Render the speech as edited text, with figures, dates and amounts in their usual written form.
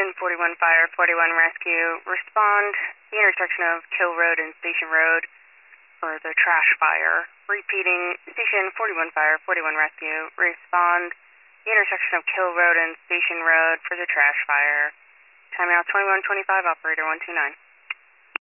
Station 41 Fire, 41 Rescue. Respond the intersection of Kill Road and Station Road for the trash fire. Repeating, Station 41 Fire, 41 Rescue. Respond the intersection of Kill Road and Station Road for the trash fire. Timeout 2125, operator 129.